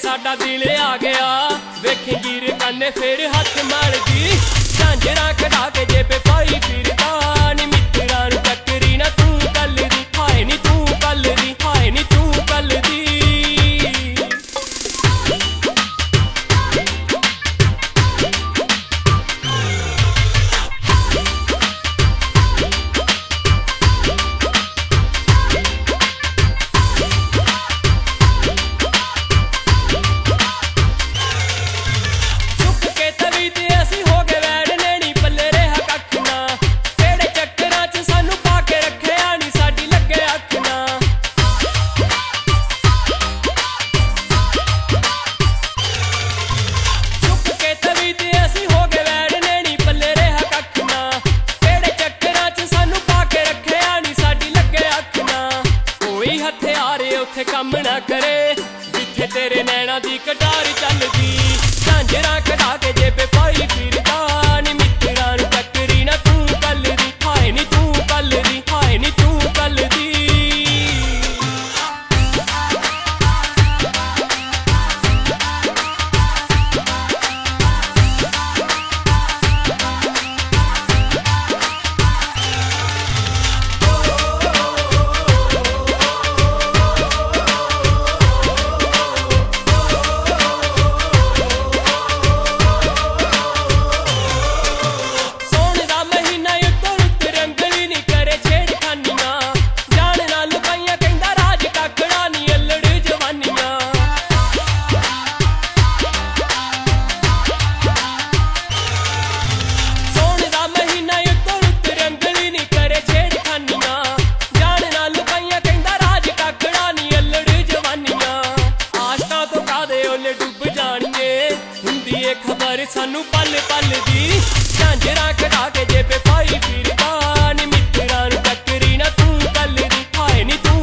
साडा दिल आ गया वेखी गिर काने फिर हथ मारदी झांजरा कढ़ा के जेबे पाई फिरदा नी मित्तरां नूं टक्करी ना तू कल दी हाय नी तू कल दी हाय नी तू कल दी काम ना करे जिथे तेरे नैना दी कटार चलदी झांजरा कढ़ा के जेबे पाई फिरदा नी मित्तरां नूं टक्करी ना तू कल दी हाय नी तू कल दी हाय नी तू कल दी खबर सानू पल पल दी झांजरा कढ़ा के जेबे पाई फिरदा नी मित्तरां नूं टक्करी ना तू कल दी हाय नी तू